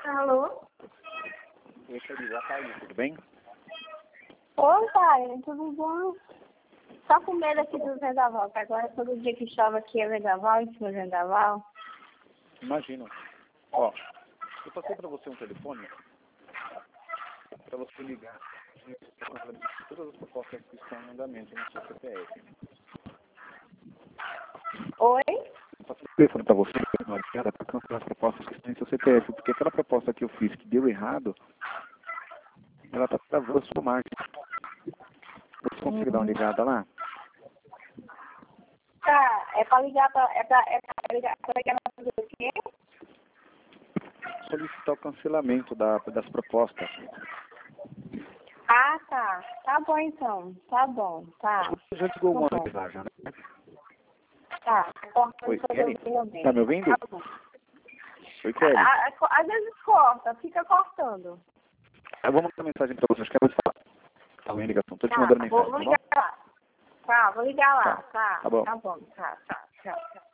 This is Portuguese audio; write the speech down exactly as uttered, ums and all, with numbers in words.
Alô? Oi, Kelly, boa tarde, tudo bem? Oi, pai, tudo bom? Só com medo aqui do vendaval, que agora todo dia que chove aqui é vendaval, em cima do vendaval. Imagino. Ó, eu passei para você um telefone para você ligar todas as propostas que estão em andamento no seu C P F. Oi? Eu passei o telefone para você para cancelar as propostas que estão em seu C P F, porque aquela proposta que eu fiz que deu errado, ela está travando a sua margem. Você consegue dar uma ligada lá? Tá, é pra ligar pra... É pra, é pra ligar pra ligar pra fazer o quê? Solicitar o cancelamento da, das propostas. Ah, tá. Tá bom então. Tá bom, tá. Você já ligou Tá alguma bom. vez lá já, né? Tá, corta Oi, pra Kelly? eu ouvir. Tá me ouvindo? Tá bom. Oi, Kelly. A- a- Às vezes corta, fica cortando. Eu vou mandar mensagem para você, acho que é mais fácil. Tá bem, ligação. Tô te Tá, mandando vou, mensagem, vou tá bom? ligar lá. Tá, vou ligar lá. Tá, Tá, tá bom. tá bom. Tá, tá, tchau, tchau.